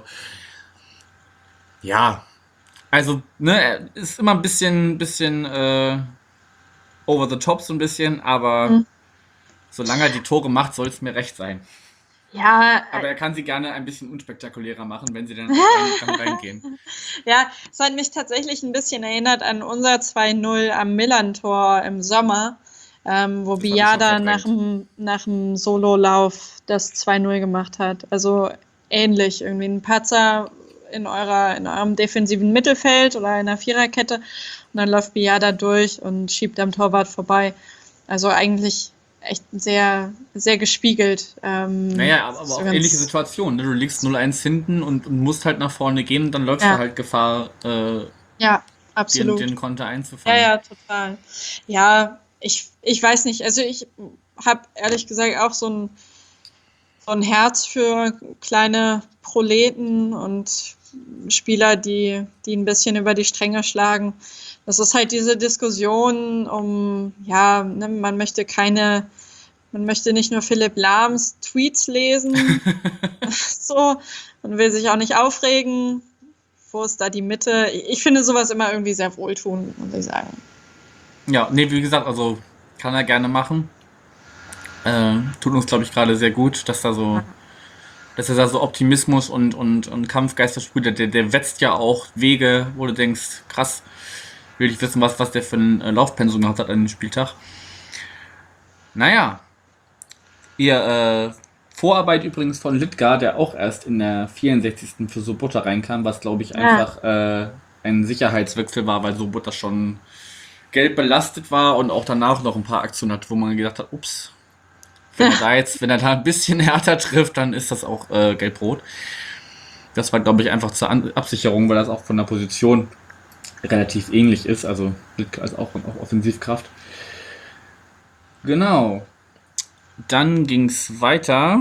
Ja, also, ne, er ist immer ein bisschen, bisschen äh, over the top so ein bisschen, aber hm. solange er die Tore macht, soll es mir recht sein. Ja, Aber äh, er kann sie gerne ein bisschen unspektakulärer machen, wenn sie dann, rein, dann reingehen. ja, es hat mich tatsächlich ein bisschen erinnert an unser zwei null am Millantor im Sommer, ähm, wo Das habe ich schon Biada nach verdrängt. dem, nach dem Sololauf das zwei null gemacht hat. Also ähnlich, irgendwie ein Patzer in, eurer, in eurem defensiven Mittelfeld oder in der Viererkette und dann läuft Biada durch und schiebt am Torwart vorbei. Also eigentlich echt sehr, sehr gespiegelt. Ähm, Naja, aber, aber so auch ähnliche ganz, Situation. Ne? Du liegst null eins hinten und, und musst halt nach vorne gehen und dann läufst du ja, halt Gefahr, äh, ja, den, absolut. den Konter Ja, einzufangen. ja, total. Ja, ich, ich weiß nicht. Also ich habe ehrlich gesagt auch so ein, so ein Herz für kleine Proleten und Spieler, die, die ein bisschen über die Stränge schlagen. Das ist halt diese Diskussion um, ja, ne, man möchte keine, man möchte nicht nur Philipp Lahms Tweets lesen, so, man will sich auch nicht aufregen. Wo ist da die Mitte? Ich finde sowas immer irgendwie sehr wohltuend, muss ich sagen. Ja, nee, wie gesagt, also kann er gerne machen. Äh, tut uns, glaube ich, gerade sehr gut, dass da so, dass er da so Optimismus und, und, und Kampfgeist versprüht. Der, der wetzt ja auch Wege, wo du denkst, krass, will ich wissen, was, was der für ein äh, Laufpensum gehabt hat an dem Spieltag. Naja, ihr äh, Vorarbeit übrigens von Littgar, der auch erst in der vierundsechzigsten für Sobota reinkam, was glaube ich Ja, einfach äh, ein Sicherheitswechsel war, weil Sobota schon gelb belastet war und auch danach noch ein paar Aktionen hat, wo man gedacht hat, ups, wenn er da jetzt, wenn er da ein bisschen härter trifft, dann ist das auch äh, gelb-rot. Das war, glaube ich, einfach zur An Absicherung, weil das auch von der Position relativ ähnlich ist, also Littgar ist auch, auch Offensivkraft. Genau. Dann ging es weiter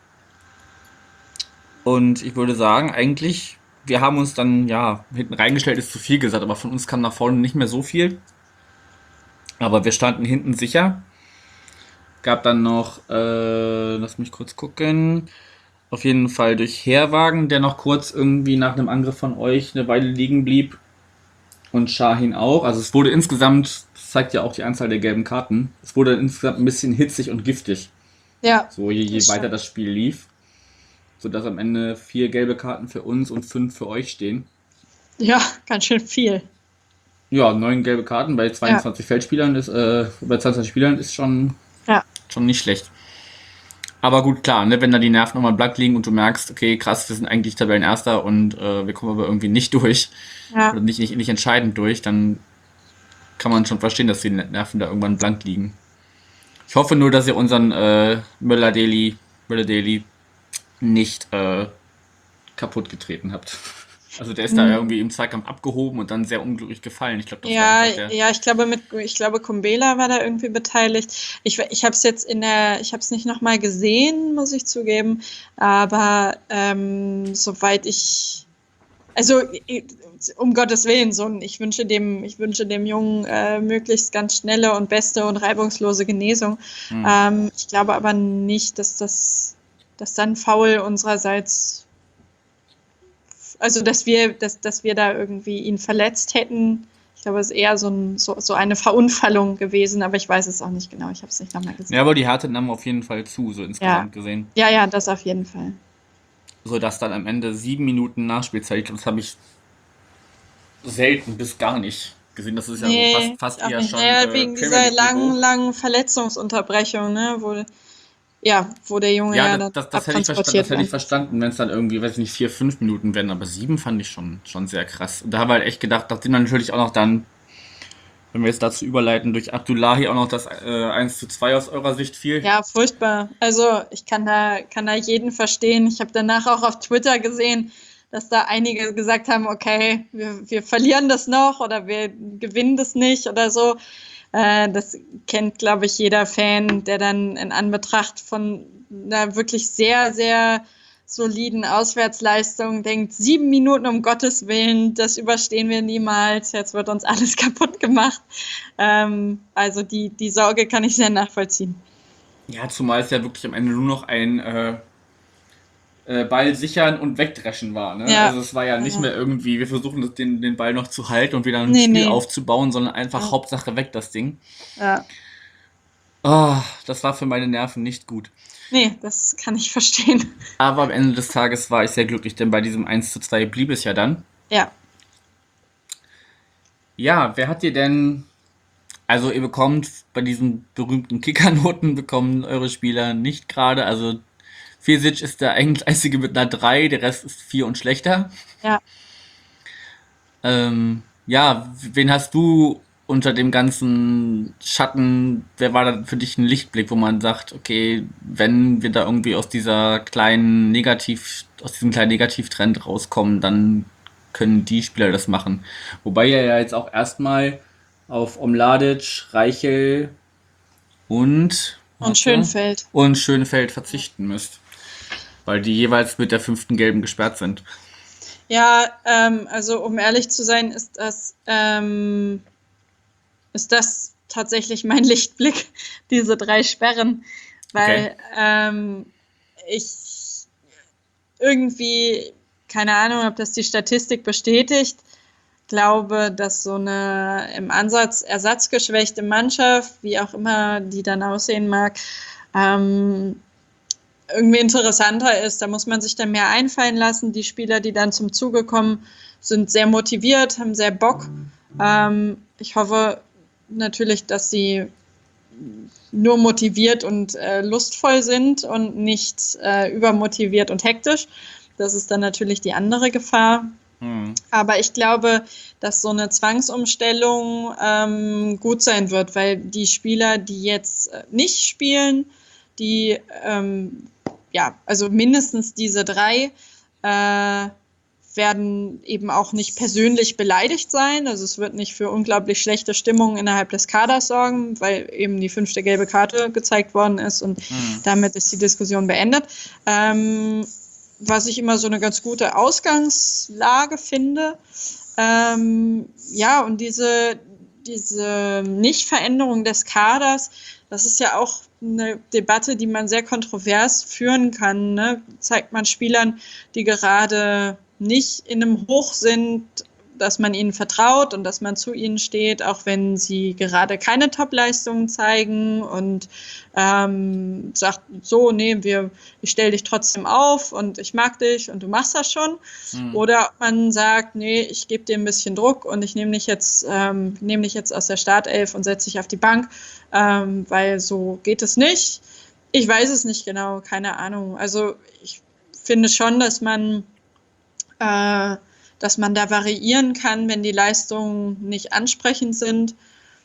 und ich würde sagen, eigentlich, wir haben uns dann, ja, hinten reingestellt, ist zu viel gesagt, aber von uns kam nach vorne nicht mehr so viel. Aber wir standen hinten sicher. Gab dann noch, äh, lass mich kurz gucken, auf jeden Fall durch Herwagen, der noch kurz irgendwie nach einem Angriff von euch eine Weile liegen blieb. Und Shahin auch. Also es wurde insgesamt, das zeigt ja auch die Anzahl der gelben Karten, es wurde insgesamt ein bisschen hitzig und giftig. ja, So je, je das weiter stimmt. das Spiel lief. Sodass am Ende vier gelbe Karten für uns und fünf für euch stehen. Ja, ganz schön viel. Ja, neun gelbe Karten bei Ja, zweiundzwanzig Feldspielern ist, äh, bei zweiundzwanzig Spielern ist schon, ja, schon nicht schlecht. Aber gut, klar, ne, wenn da die Nerven nochmal blank liegen und du merkst, okay, krass, wir sind eigentlich Tabellenerster und äh, wir kommen aber irgendwie nicht durch ja. oder nicht, nicht, nicht entscheidend durch, dann kann man schon verstehen, dass die Nerven da irgendwann blank liegen. Ich hoffe nur, dass ihr unseren äh, Müller-Daily Müller-Daily nicht äh, kaputt getreten habt. Also der ist da Hm. irgendwie im Zweikampf abgehoben und dann sehr unglücklich gefallen. Ich glaube, das war Ja, einfach der. ja, ich glaube mit, ich glaube Kumbela war da irgendwie beteiligt. Ich, ich habe es jetzt in der, ich habe es nicht nochmal gesehen, muss ich zugeben, aber ähm, soweit ich, also i- um Gottes Willen, so ein, ich wünsche dem, ich wünsche dem Jungen äh, möglichst ganz schnelle und beste und reibungslose Genesung. Hm. Ähm, ich glaube aber nicht, dass das, dass dann Foul unsererseits, also dass wir, dass, dass wir da irgendwie ihn verletzt hätten. Ich glaube, es ist eher so, ein, so, so eine Verunfallung gewesen, aber ich weiß es auch nicht genau. Ich habe es nicht nochmal gesehen. Ja, aber die Härte nahm auf jeden Fall zu, so Ja, insgesamt gesehen. ja, ja, das auf jeden Fall. So dass dann am Ende sieben Minuten Nachspielzeit, ich glaube, das habe ich selten bis gar nicht gesehen. Das ist ja so fast, Nee, fast ich auch eher nicht. schon Naja, äh, wegen Premier dieser langen, League-Niveau. langen Verletzungsunterbrechung, ne, wo ja, wo der Junge ja, Ja, dann das, das, das hätte ich verstanden, abtransportiert das hätte ich wird. verstanden, wenn es dann irgendwie, weiß ich nicht, vier, fünf Minuten wären, aber sieben fand ich schon, schon sehr krass. Und da haben wir halt echt gedacht, nachdem dann natürlich auch noch dann, wenn wir jetzt dazu überleiten, durch Abdullahi auch noch das äh, eins zu zwei aus eurer Sicht fiel. Ja, furchtbar. Also ich kann da, kann da jeden verstehen. Ich habe danach auch auf Twitter gesehen, dass da einige gesagt haben, okay, wir, wir verlieren das noch oder wir gewinnen das nicht oder so. Äh, das kennt, glaube ich, jeder Fan, der dann in Anbetracht von einer wirklich sehr, sehr soliden Auswärtsleistung denkt, sieben Minuten um Gottes Willen, das überstehen wir niemals, jetzt wird uns alles kaputt gemacht. Ähm, also die, die Sorge kann ich sehr nachvollziehen. Ja, zumal es ja wirklich am Ende nur noch ein äh, äh, Ball sichern und wegdreschen war. Ne? Ja. Also es war ja nicht Ja. mehr irgendwie, wir versuchen das, den, den Ball noch zu halten und wieder ein Nee, Spiel nee. aufzubauen, sondern einfach Ja. Hauptsache weg das Ding. Ja. Oh, das war für meine Nerven nicht gut. Nee, das kann ich verstehen. Aber am Ende des Tages war ich sehr glücklich, denn bei diesem eins zu zwei blieb es ja dann. Ja. Ja, wer hat dir denn, also ihr bekommt bei diesen berühmten Kickernoten, bekommen eure Spieler nicht gerade, also Fesic ist der eigentlich einzige mit einer drei, der Rest ist vier und schlechter. Ja. Ähm, ja, wen hast du unter dem ganzen Schatten, wer war da für dich ein Lichtblick, wo man sagt, okay, wenn wir da irgendwie aus dieser kleinen Negativ, aus diesem kleinen Negativtrend rauskommen, dann können die Spieler das machen. Wobei ihr ja jetzt auch erstmal auf Omladic, Reichel und Und warte, Schönfeld. und Schönfeld verzichten müsst. Weil die jeweils mit der fünften Gelben gesperrt sind. Ja, ähm, also um ehrlich zu sein, ist das, ähm, ist das tatsächlich mein Lichtblick, diese drei Sperren. Weil Okay. ähm, ich irgendwie, keine Ahnung, ob das die Statistik bestätigt, glaube, dass so eine im Ansatz ersatzgeschwächte Mannschaft, wie auch immer die dann aussehen mag, ähm, irgendwie interessanter ist. Da muss man sich dann mehr einfallen lassen. Die Spieler, die dann zum Zuge kommen, sind sehr motiviert, haben sehr Bock. Ähm, ich hoffe natürlich, dass sie nur motiviert und äh, lustvoll sind und nicht äh, übermotiviert und hektisch. Das ist dann natürlich die andere Gefahr. Hm. Aber ich glaube, dass so eine Zwangsumstellung ähm, gut sein wird, weil die Spieler, die jetzt äh, nicht spielen, die, ähm, ja, also mindestens diese drei, äh, werden eben auch nicht persönlich beleidigt sein. Also es wird nicht für unglaublich schlechte Stimmung innerhalb des Kaders sorgen, weil eben die fünfte gelbe Karte gezeigt worden ist und Hm. damit ist die Diskussion beendet. Ähm, was ich immer so eine ganz gute Ausgangslage finde. Ähm, ja, und diese, diese Nichtveränderung des Kaders, das ist ja auch eine Debatte, die man sehr kontrovers führen kann. Ne? Zeigt man Spielern, die gerade nicht in einem Hoch sind, dass man ihnen vertraut und dass man zu ihnen steht, auch wenn sie gerade keine Top-Leistungen zeigen und ähm, sagt, so, nee, wir, ich stelle dich trotzdem auf und ich mag dich und du machst das schon. Hm. Oder ob man sagt, nee, ich gebe dir ein bisschen Druck und ich nehme dich jetzt, ähm, nehme dich jetzt aus der Startelf und setze dich auf die Bank, ähm, weil so geht es nicht. Ich weiß es nicht genau, keine Ahnung. Also ich finde schon, dass man äh, dass man da variieren kann, wenn die Leistungen nicht ansprechend sind.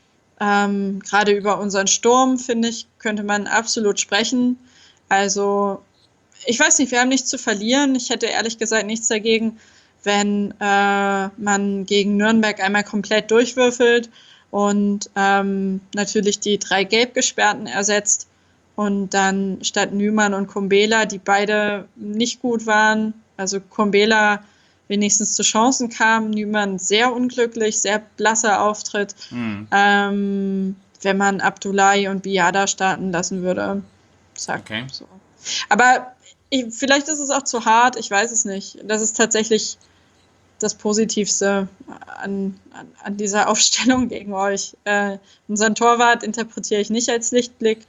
Ähm, gerade über unseren Sturm, finde ich, könnte man absolut sprechen. Also, ich weiß nicht, wir haben nichts zu verlieren. Ich hätte ehrlich gesagt nichts dagegen, wenn äh, man gegen Nürnberg einmal komplett durchwürfelt und ähm, natürlich die drei Gelbgesperrten ersetzt und dann statt Nümann und Kumbela, die beide nicht gut waren, also Kumbela wenigstens zu Chancen kam, Nümann sehr unglücklich, sehr blasser Auftritt, Hm. ähm, wenn man Abdullahi und Biada starten lassen würde. Zack, Okay. so. Aber ich, vielleicht ist es auch zu hart, ich weiß es nicht. Das ist tatsächlich das Positivste an, an, an dieser Aufstellung gegen euch. Äh, unseren Torwart interpretiere ich nicht als Lichtblick.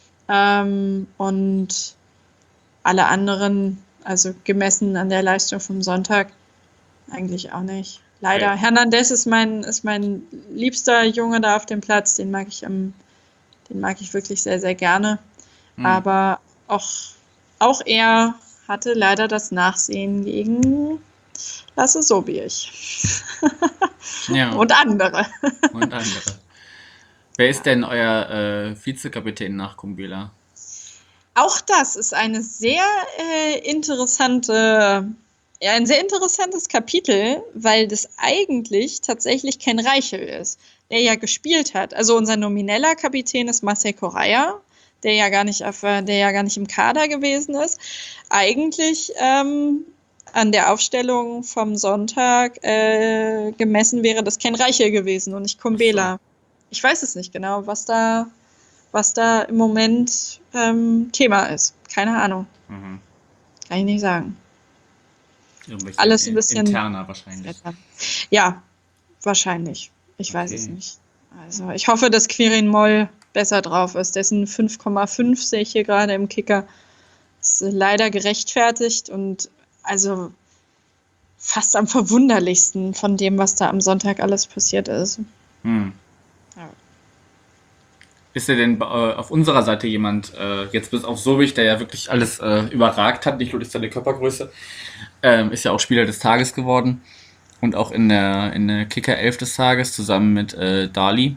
Ähm, und alle anderen, also gemessen an der Leistung vom Sonntag, eigentlich auch nicht. Leider. Okay. Hernandez ist mein, ist mein liebster Junge da auf dem Platz. Den mag ich am, den mag ich wirklich sehr, sehr gerne. Hm. Aber auch, auch er hatte leider das Nachsehen gegen Lasse Sobierch. Ja. Und andere. Und andere. Wer ist denn euer äh, Vizekapitän nach Kumbela? Auch das ist eine sehr äh, interessante, ja, ein sehr interessantes Kapitel, weil das eigentlich tatsächlich Ken Reichel ist, der ja gespielt hat. Also unser nomineller Kapitän ist Marcel Correa, der ja gar nicht auf, der ja gar nicht im Kader gewesen ist. Eigentlich ähm, an der Aufstellung vom Sonntag äh, gemessen wäre das Ken Reichel gewesen und nicht Kumbela. So. Ich weiß es nicht genau, was da, was da im Moment ähm, Thema ist. Keine Ahnung. Mhm. Kann ich nicht sagen. Irgendwelche Alles ein bisschen interner wahrscheinlich. Ja, wahrscheinlich. Ich okay. weiß es nicht. Also ich hoffe, dass Quirin Moll besser drauf ist. Dessen fünf Komma fünf sehe ich hier gerade im Kicker. Ist leider gerechtfertigt und also fast am verwunderlichsten von dem, was da am Sonntag alles passiert ist. Hm. Ja. Ist ja denn äh, auf unserer Seite jemand, äh, jetzt bis auf Sobich, der ja wirklich alles äh, überragt hat, nicht nur durch seine Körpergröße, ähm, ist ja auch Spieler des Tages geworden und auch in der, in der Kicker elf des Tages zusammen mit äh, Dali.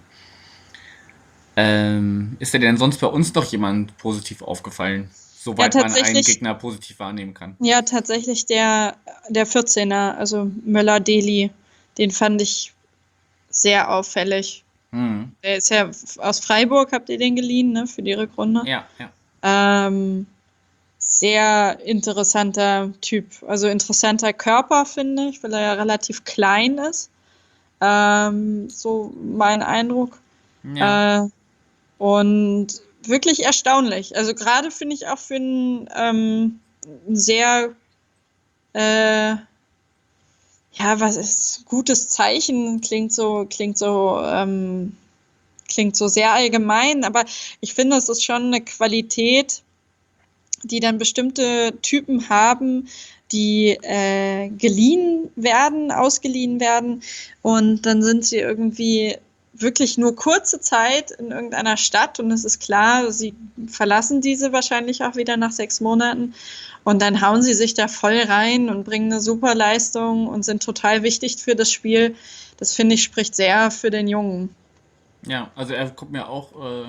Ähm, ist dir denn sonst bei uns noch jemand positiv aufgefallen? Soweit ja, man einen Gegner positiv wahrnehmen kann. Ja, tatsächlich der, der vierzehner, also Möller-Deli, den fand ich sehr auffällig. Hm. Der ist ja aus Freiburg, habt ihr den geliehen, ne, für die Rückrunde? Ja, ja. Ähm, sehr interessanter Typ, also interessanter Körper, finde ich, weil er ja relativ klein ist. Ähm, so mein Eindruck. Ja. Äh, und wirklich erstaunlich. Also gerade finde ich auch für ein ähm, sehr äh, ja, was ist gutes Zeichen, klingt so, klingt so, ähm, klingt so sehr allgemein, aber ich finde, es ist schon eine Qualität, die dann bestimmte Typen haben, die äh, geliehen werden, ausgeliehen werden und dann sind sie irgendwie wirklich nur kurze Zeit in irgendeiner Stadt und es ist klar, sie verlassen diese wahrscheinlich auch wieder nach sechs Monaten und dann hauen sie sich da voll rein und bringen eine super Leistung und sind total wichtig für das Spiel. Das finde ich spricht sehr für den Jungen. Ja, also er kommt mir auch äh,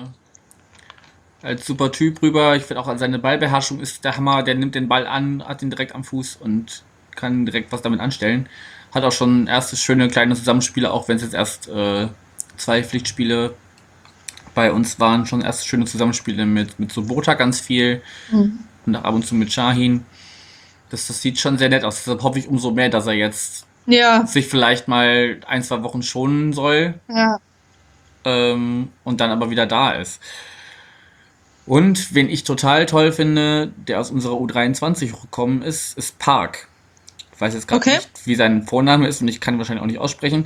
als super Typ rüber. Ich finde auch, seine Ballbeherrschung ist der Hammer. Der nimmt den Ball an, hat ihn direkt am Fuß und kann direkt was damit anstellen. Hat auch schon erste schöne kleine Zusammenspiele, auch wenn es jetzt erst äh, zwei Pflichtspiele bei uns waren, schon erste schöne Zusammenspiele mit, mit Sobota ganz viel mhm. und ab und zu mit Shahin. Das, das sieht schon sehr nett aus. Deshalb hoffe ich umso mehr, dass er jetzt ja. sich vielleicht mal ein, zwei Wochen schonen soll ja. ähm, und dann aber wieder da ist. Und wen ich total toll finde, der aus unserer U dreiundzwanzig gekommen ist, ist Park. Ich weiß jetzt gerade okay. nicht, wie sein Vorname ist und ich kann ihn wahrscheinlich auch nicht aussprechen.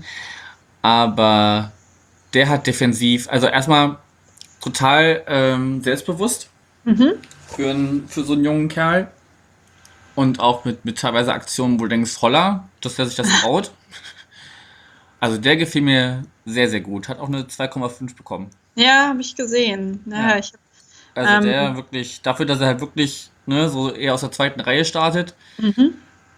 Aber der hat defensiv, also erstmal total ähm, selbstbewusst mhm. für, ein, für so einen jungen Kerl. Und auch mit, mit teilweise Aktionen, wo du denkst, holla, dass er sich das traut. Also der gefiel mir sehr, sehr gut. Hat auch eine zwei Komma fünf bekommen. Ja, habe ich gesehen. Ja, ja. Ich, also ähm, der wirklich, dafür, dass er halt wirklich ne, so eher aus der zweiten Reihe startet. Mhm.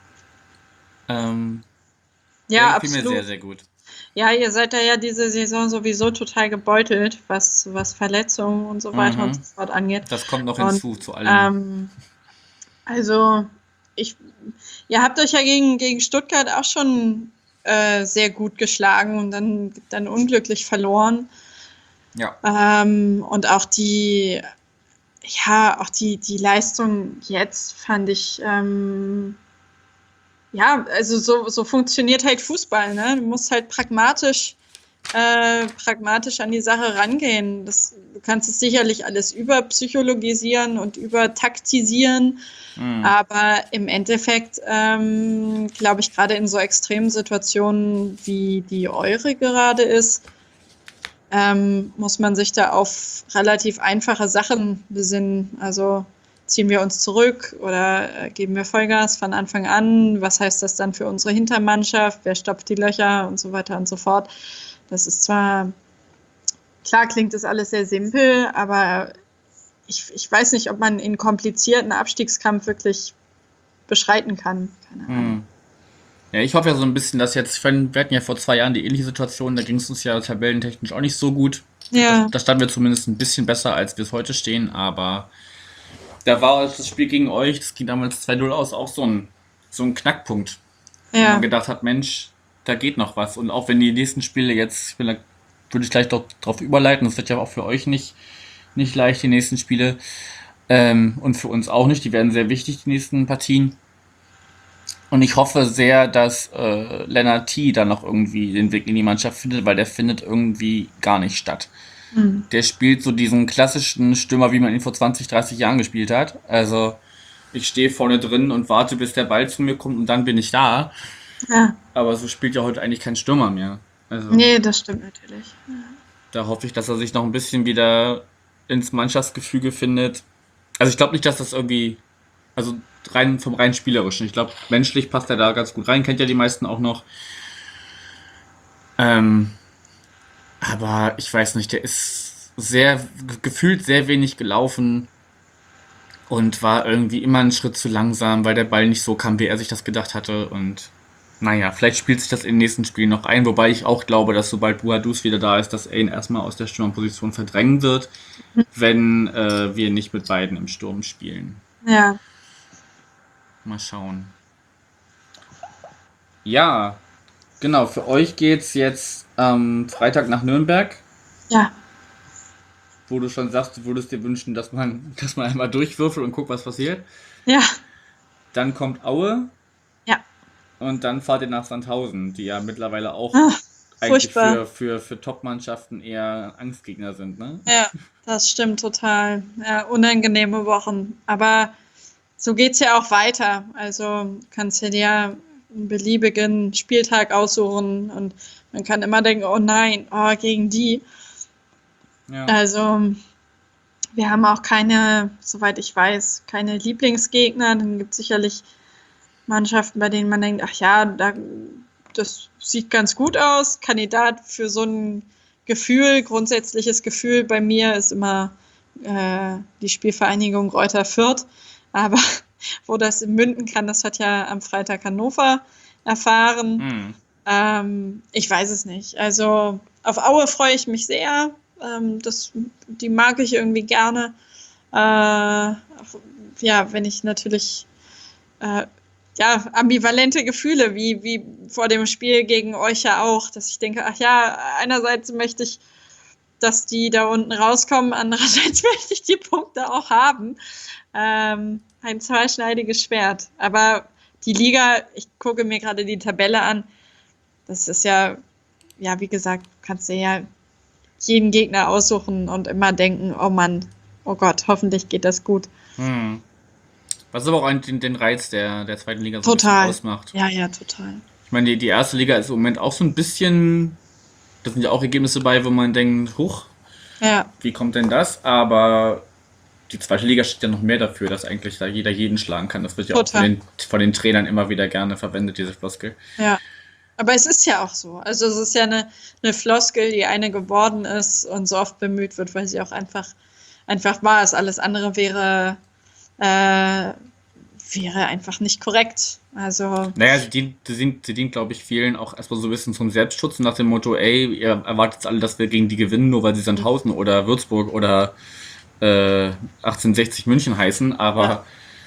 Ähm, ja, der gefiel absolut. mir sehr, sehr gut. Ja, ihr seid da ja diese Saison sowieso total gebeutelt, was, was Verletzungen und so weiter mhm. und so fort angeht. Das kommt noch hinzu und, zu allem. Ähm, also, ich, ihr habt euch ja gegen, gegen Stuttgart auch schon äh, sehr gut geschlagen und dann, dann unglücklich verloren. Ja. Ähm, und auch die, ja, auch die, die Leistung jetzt fand ich, ähm, ja, also so, so funktioniert halt Fußball, ne? Du musst halt pragmatisch, äh, pragmatisch an die Sache rangehen. Das, du kannst es sicherlich alles überpsychologisieren und übertaktisieren, mhm. aber im Endeffekt, ähm, glaube ich, gerade in so extremen Situationen, wie die eure gerade ist, ähm, muss man sich da auf relativ einfache Sachen besinnen. Also ziehen wir uns zurück oder äh, geben wir Vollgas von Anfang an? Was heißt das dann für unsere Hintermannschaft? Wer stopft die Löcher und so weiter und so fort? Das ist zwar, klar klingt das alles sehr simpel, aber ich, ich weiß nicht, ob man einen komplizierten Abstiegskampf wirklich beschreiten kann. Keine Ahnung. Hm. Ja, ich hoffe ja so ein bisschen, dass jetzt, wenn, wir hatten ja vor zwei Jahren die ähnliche Situation, da ging es uns ja tabellentechnisch auch nicht so gut. Ja, Da, da standen wir zumindest ein bisschen besser, als wir es heute stehen, aber da war das Spiel gegen euch, das ging damals zwei null aus, auch so ein, so ein Knackpunkt, wo man ja, gedacht hat, Mensch, da geht noch was. Und auch wenn die nächsten Spiele jetzt, ich will, da würde ich gleich doch drauf überleiten, das wird ja auch für euch nicht, nicht leicht, die nächsten Spiele. Ähm, und für uns auch nicht, die werden sehr wichtig, die nächsten Partien. Und ich hoffe sehr, dass äh, Lennart T. da noch irgendwie den Weg in die Mannschaft findet, weil der findet irgendwie gar nicht statt. hm, Der spielt so diesen klassischen Stürmer, wie man ihn vor zwanzig, dreißig Jahren gespielt hat. Also ich stehe vorne drin und warte, bis der Ball zu mir kommt und dann bin ich da. ja. Aber so spielt ja heute eigentlich kein Stürmer mehr. Also Nee, das stimmt natürlich. da hoffe ich, dass er sich noch ein bisschen wieder ins Mannschaftsgefüge findet. Also ich glaube nicht, dass das irgendwie, also rein vom rein spielerischen. Ich glaube, menschlich passt er da ganz gut rein, kennt ja die meisten auch noch. Ähm, aber ich weiß nicht, der ist sehr ge- gefühlt sehr wenig gelaufen und war irgendwie immer einen Schritt zu langsam, weil der Ball nicht so kam, wie er sich das gedacht hatte. Und naja, vielleicht spielt sich das in den nächsten Spielen noch ein, wobei ich auch glaube, dass sobald Buadus wieder da ist, dass er ihn erstmal aus der Stürmerposition verdrängen wird, wenn äh, wir nicht mit beiden im Sturm spielen. Ja, Mal schauen. Ja, genau, für euch geht's jetzt am Freitag nach Nürnberg, ja, wo du schon sagst, du würdest dir wünschen, dass man, dass man einmal durchwürfelt und guckt, was passiert. ja, Dann kommt Aue ja. und dann fahrt ihr nach Sandhausen, die ja mittlerweile auch Ah, eigentlich furchtbar. für, für, für Top-Mannschaften eher Angstgegner sind, ne? Ja, das stimmt total. Ja, unangenehme Wochen. Aber so geht's ja auch weiter. Also kannst du dir einen beliebigen Spieltag aussuchen und man kann immer denken, oh nein, oh, gegen die. Ja. Also wir haben auch keine, soweit ich weiß, keine Lieblingsgegner. Dann gibt es sicherlich Mannschaften, bei denen man denkt, ach ja, da, das sieht ganz gut aus. Kandidat für so ein Gefühl, grundsätzliches Gefühl bei mir ist immer äh, die Spielvereinigung Greuther Fürth. Aber wo das in Münden kann, das hat ja am Freitag Hannover erfahren. Hm. Ähm, ich weiß es nicht. Also auf Aue freue ich mich sehr. Ähm, das, die mag ich irgendwie gerne. Äh, auch, ja, wenn ich natürlich äh, ja, ambivalente Gefühle, wie, wie vor dem Spiel gegen euch ja auch, dass ich denke, ach ja, einerseits möchte ich, dass die da unten rauskommen, andererseits möchte ich die Punkte auch haben. Ähm, ein zweischneidiges Schwert. Aber die Liga, ich gucke mir gerade die Tabelle an, das ist ja, ja, wie gesagt, du kannst dir ja jeden Gegner aussuchen und immer denken, oh Mann, oh Gott, hoffentlich geht das gut. Hm. Was aber auch einen, den, den Reiz der, der zweiten Liga so ein Total. bisschen ausmacht. Ja, ja, total. Ich meine, die, die erste Liga ist im Moment auch so ein bisschen, da sind ja auch Ergebnisse bei, wo man denkt, huch, Ja, wie kommt denn das? Aber die zweite Liga steht ja noch mehr dafür, dass eigentlich da jeder jeden schlagen kann. Das wird ja auch von total. den, von den Trainern immer wieder gerne verwendet, diese Floskel. Ja. Aber es ist ja auch so. Also es ist ja eine, eine Floskel, die eine geworden ist und so oft bemüht wird, weil sie auch einfach, einfach wahr ist. Alles andere wäre, äh, wäre einfach nicht korrekt. Also, Naja, sie dient, sie dient, sie dient glaube ich, vielen auch erstmal so ein bisschen zum Selbstschutz nach dem Motto, ey, ihr erwartet jetzt alle, dass wir gegen die gewinnen, nur weil sie Sandhausen oder Würzburg oder äh, achtzehnhundertsechzig München heißen, aber Ja.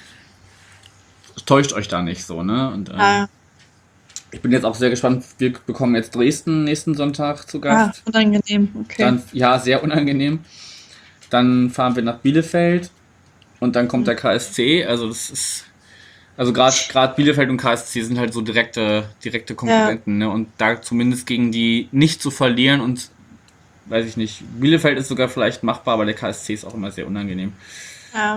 täuscht euch da nicht so, ne? Und ähm, äh, ich bin jetzt auch sehr gespannt, wir bekommen jetzt Dresden nächsten Sonntag zu ah, Gast. unangenehm, okay. Dann, ja, sehr unangenehm. Dann fahren wir nach Bielefeld und dann kommt der K S C. Also das ist, also gerade gerade Bielefeld und K S C sind halt so direkte direkte Konkurrenten, ne? Und da zumindest gegen die nicht zu verlieren und weiß ich nicht, Bielefeld ist sogar vielleicht machbar, aber der K S C ist auch immer sehr unangenehm. Ja,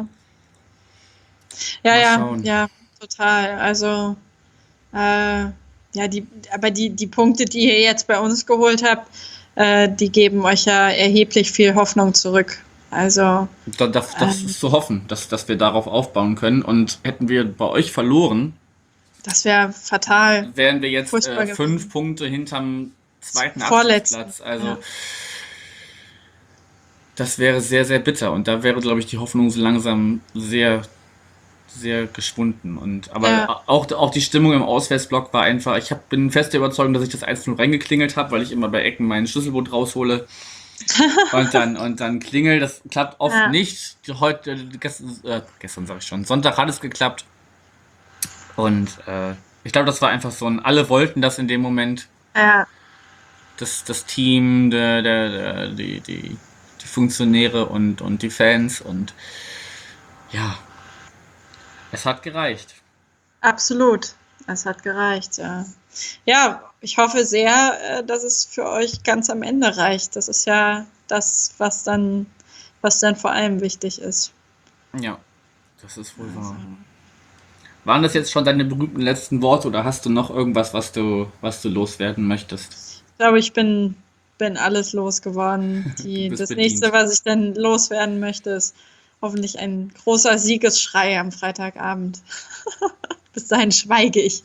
ja, Mal ja, schauen. ja, total. Also, äh, ja, die, aber die, die Punkte, die ihr jetzt bei uns geholt habt, äh, die geben euch ja erheblich viel Hoffnung zurück. Also, Da, das, das ähm, ist zu hoffen, dass, dass wir darauf aufbauen können. Und hätten wir bei euch verloren, das wäre fatal. wären wir jetzt Furchtbar äh, gewesen. fünf Punkte hinterm zweiten Vorletzten, Abstiegsplatz. Also ja. Das wäre sehr, sehr bitter. Und da wäre, glaube ich, die Hoffnung so langsam sehr, sehr geschwunden. Und, aber Ja. auch, auch die Stimmung im Auswärtsblock war einfach, ich hab, bin fest der Überzeugung, dass ich das eins null reingeklingelt habe, weil ich immer bei Ecken meinen Schlüsselbund raushole. Und dann, und dann klingel, das klappt oft Ja. nicht. Heute, gestern, äh, gestern sage ich schon, Sonntag hat es geklappt. Und äh, ich glaube, das war einfach so ein, alle wollten das in dem Moment. Ja. Das, das Team, der, der, der, die, die, die Funktionäre und, und die Fans. Und ja, es hat gereicht. Absolut. Es hat gereicht, ja. Ja, ich hoffe sehr, äh, dass es für euch ganz am Ende reicht. Das ist ja das, was dann, was dann vor allem wichtig ist. Ja, das ist wohl wahr. Waren das jetzt schon deine berühmten letzten Worte oder hast du noch irgendwas, was du, was du loswerden möchtest? Ich glaube, ich bin, bin alles losgeworden. Du Die, bist das bedient. nächste, was ich dann loswerden möchte, ist hoffentlich ein großer Siegesschrei am Freitagabend. Bis dahin schweige ich.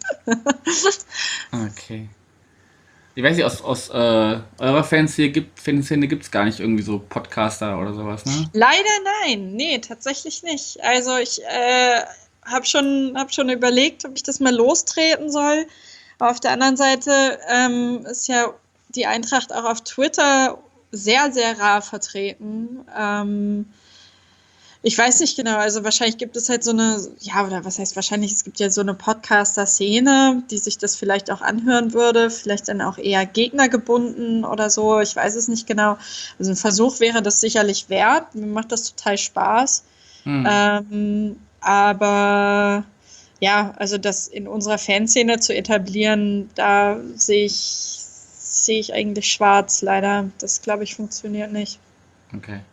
Okay. Ich weiß nicht, aus, aus äh, eurer Fanszene gibt Fanszene gibt's gar nicht irgendwie so Podcaster oder sowas, ne? Leider nein, nee, tatsächlich nicht. Also ich äh, habe schon, hab schon überlegt, ob ich das mal lostreten soll. Aber auf der anderen Seite ähm, ist ja die Eintracht auch auf Twitter sehr, sehr rar vertreten. Ähm, ich weiß nicht genau, also wahrscheinlich gibt es halt so eine, ja, oder was heißt wahrscheinlich, es gibt ja so eine Podcaster-Szene, die sich das vielleicht auch anhören würde, vielleicht dann auch eher gegnergebunden oder so, ich weiß es nicht genau. Also ein Versuch wäre das sicherlich wert, mir macht das total Spaß. Hm. Ähm, aber ja, also das in unserer Fanszene zu etablieren, da sehe ich, sehe ich eigentlich schwarz, leider. Das, glaube ich, funktioniert nicht. Okay.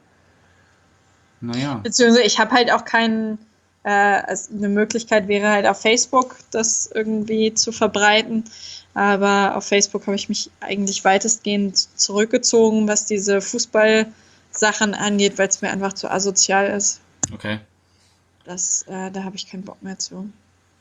Naja. Beziehungsweise ich habe halt auch keinen, äh, also eine Möglichkeit wäre halt auf Facebook das irgendwie zu verbreiten. Aber auf Facebook habe ich mich eigentlich weitestgehend zurückgezogen, was diese Fußballsachen angeht, weil es mir einfach zu asozial ist. Okay. Das, äh, da habe ich keinen Bock mehr zu.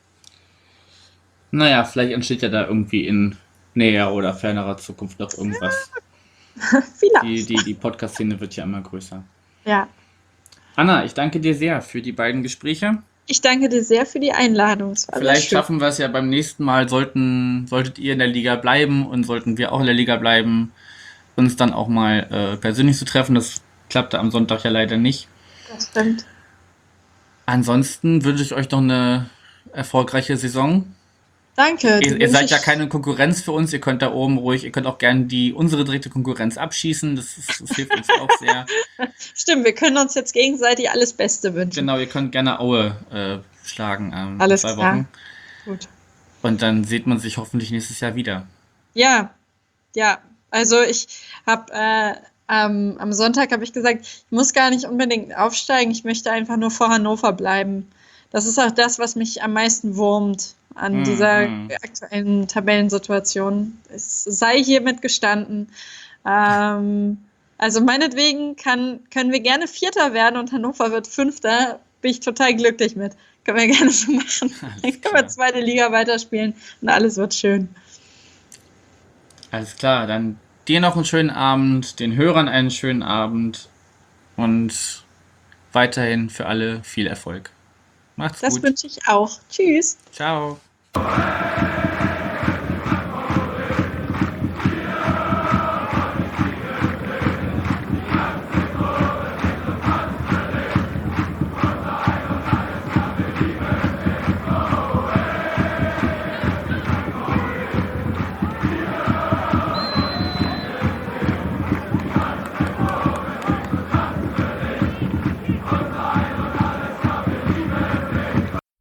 Naja, vielleicht entsteht ja da irgendwie in näher oder fernerer Zukunft noch irgendwas. Vielleicht. Die, die, die Podcast-Szene wird ja immer größer. Ja. Anna, ich danke dir sehr für die beiden Gespräche. Ich danke dir sehr für die Einladung. Es war sehr Vielleicht schön. schaffen wir es ja beim nächsten Mal, sollten, solltet ihr in der Liga bleiben und sollten wir auch in der Liga bleiben, uns dann auch mal äh, persönlich zu treffen. Das klappte am Sonntag ja leider nicht. Das stimmt. Ansonsten wünsche ich euch noch eine erfolgreiche Saison. Danke. die Ihr, ihr wünsche seid ja ich- keine Konkurrenz für uns, ihr könnt da oben ruhig, ihr könnt auch gerne die unsere direkte Konkurrenz abschießen, das, ist, das hilft uns auch sehr. Stimmt, wir können uns jetzt gegenseitig alles Beste wünschen. Genau, ihr könnt gerne Aue äh, schlagen ähm, in Alles zwei klar. Wochen. Gut. Und dann sieht man sich hoffentlich nächstes Jahr wieder. Ja, ja. Also ich habe äh, am, am Sonntag habe ich gesagt, ich muss gar nicht unbedingt aufsteigen, ich möchte einfach nur vor Hannover bleiben. Das ist auch das, was mich am meisten wurmt an Mhm. dieser aktuellen Tabellensituation. Es sei hiermit gestanden. Ähm, also meinetwegen kann, können wir gerne Vierter werden und Hannover wird Fünfter. Bin ich total glücklich mit. Können wir gerne so machen. Alles Dann können klar. wir zweite Liga weiterspielen und alles wird schön. Alles klar, dann dir noch einen schönen Abend, den Hörern einen schönen Abend und weiterhin für alle viel Erfolg. Macht's Das gut. wünsche ich auch. Tschüss. Ciao.